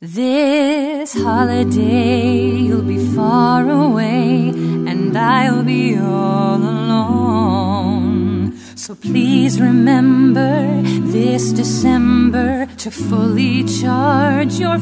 This holiday you'll be far away and I'll be all alone. So please remember this December to fully charge your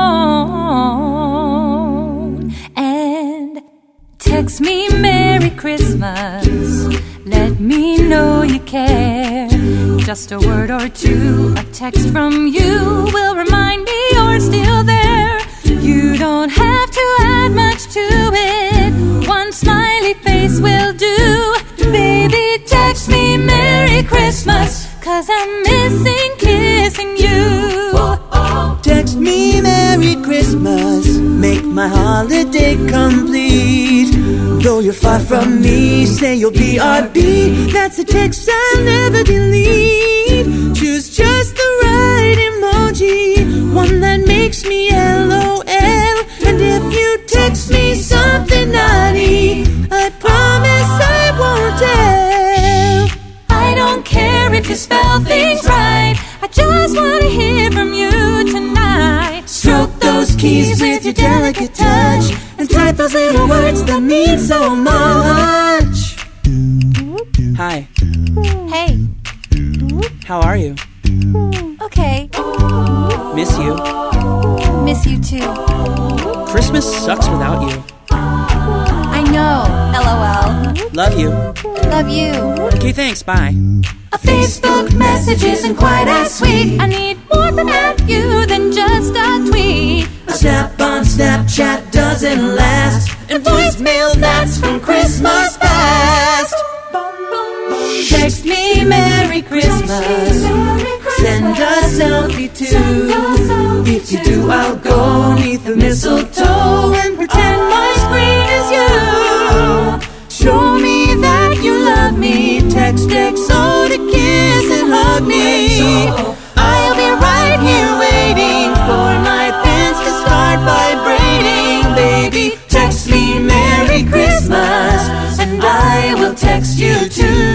phone. And text me Merry Christmas. Let me know you care. Just a word or two, a text from you will remind me you're still there. You don't have to add much to it. One smiley face will do. Baby, text me Merry Christmas, 'cause I'm missing kissing you. Text me Merry Christmas, make my holiday complete. Though you're far from me, say you'll be RB. That's a text I'll never delete. Choose just the right emoji, one that makes me LOL. And if you text me something naughty, I promise I won't tell. I don't care if you spell things right, I just want to hear from you tonight. Stroke those keys with your delicate touch, and type those little words that mean so much. Hi. Hey. How are you? Okay. Miss you. Miss you too. Christmas sucks without you. I know. LOL. Love you. Love you. Okay, thanks. Bye. A Facebook message isn't quite as sweet. I need more from you than just a tweet. A snap on Snapchat doesn't last, and voicemail that's from Christmas past. Text me Merry Christmas, send a selfie too. If you do, I'll go neath the mistletoe and pretend my screen is you. Show me that you love me, text XO to kiss and hug me. I'll be right here waiting for my pants to start vibrating. Baby, text me Merry Christmas, and I will text you too.